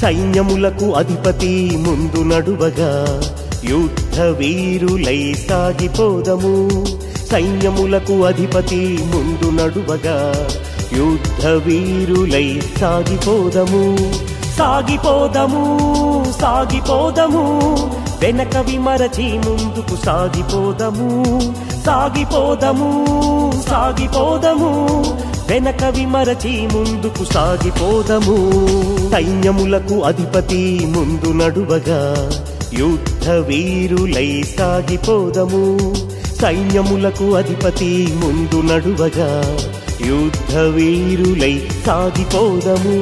సైన్యములకు అధిపతి ముందు నడువగా యుద్ధ వీరులై సాగిపోదము. సైన్యములకు అధిపతి ముందు నడువగా యుద్ధ వీరులై సాగిపోదము. సాగిపోదము సాగిపోదము వెనక విమరచి ముందుకు సాగిపోదము. సాగిపోదము సాగిపోదము వెనక విమరచి ముందుకు సాగిపోదము. సైన్యములకు అధిపతి ముందు నడువగా యుద్ధ వీరులై సాగిపోదము. సైన్యములకు అధిపతి ముందు నడువగా యుద్ధ వీరులై సాగిపోదము.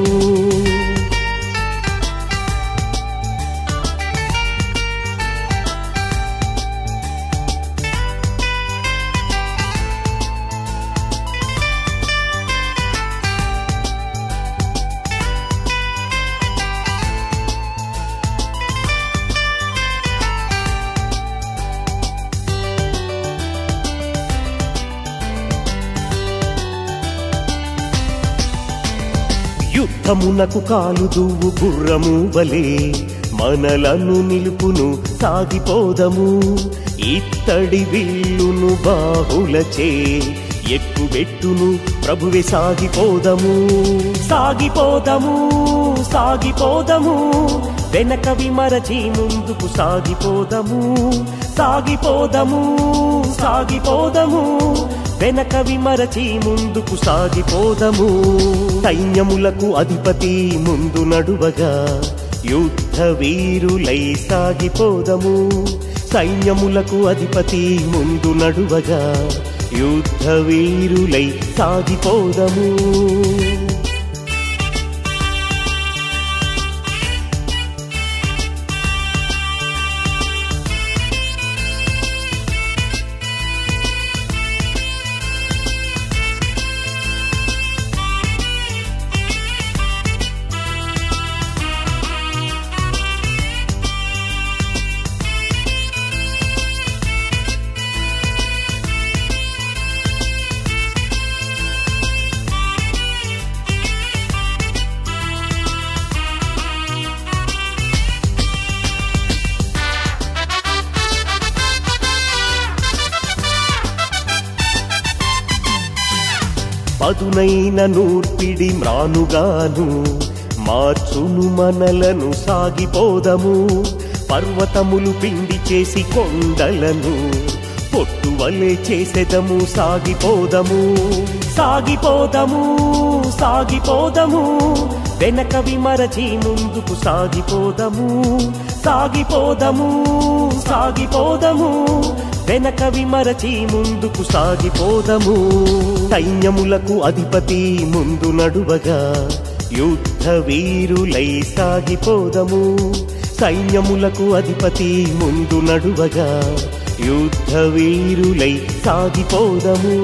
యుద్ధమునకు కాలుదువు గుర్రము వలే మనలను నిలుపును సాగిపోదము. ఇత్తడి విల్లును బాహులచే ఎక్కుబెట్టును ప్రభువే సాగిపోదము. సాగిపోదము సాగిపోదము వెనక విమరచి ముందుకు సాగిపోదము. సాగిపోదము సాగిపోదము వెనక విమరచి ముందుకు సాగిపోదము. సైన్యములకు అధిపతి ముందు నడువగా యుద్ధ వీరులై సాగిపోదము. సైన్యములకు అధిపతి ముందు నడువగా యుద్ధ వీరులై సాగిపోదము. పదునైన నూర్పిడి మ్రానుగాను మార్చును మనలను సాగిపోదము. పర్వతములు పిండి చేసి కొండలను పొట్టువలే చేసెదము సాగిపోదము. సాగిపోదము సాగిపోదము వెనక విమరచి ముందుకు సాగిపోదము. సాగిపోదము సాగిపోదము వెనక విమరచి ముందుకు సాగిపోదము. సైన్యములకు అధిపతి ముందు నడువగా యుద్ధ వీరులై సాగిపోదము. సైన్యములకు అధిపతి ముందు నడువగా యుద్ధ వీరులై సాగిపోదము.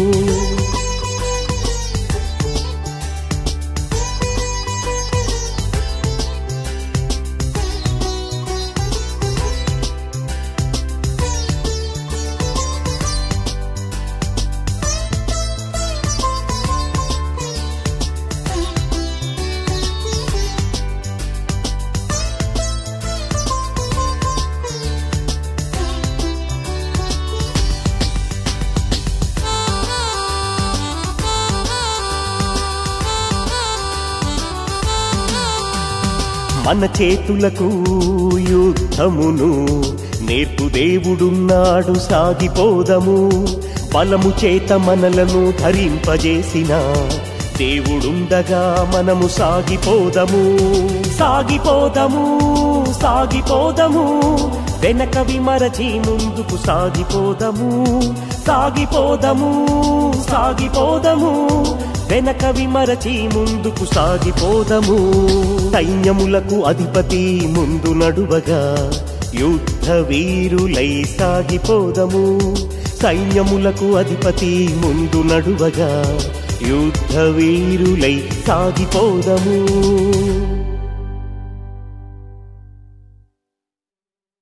మన చేతులకు యుద్ధమును నేర్పు దేవుడున్నాడు సాగిపోదము. బలము చేత మనలను ధరింపజేసిన దేవుడుండగా మనము సాగిపోదము. సాగిపోదము సాగిపోదము వెనక విమరచి ముందుకు సాగిపోదము. సాగిపోదము సాగిపోదము వెనక విమరచి ముందుకు సాగిపోదము. సైన్యములకు అధిపతి ముందు నడువగా యుద్ధ వీరులై సాగిపోదము. సైన్యములకు అధిపతి ముందు నడువగా యుద్ధ వీరులై సాగిపోదము.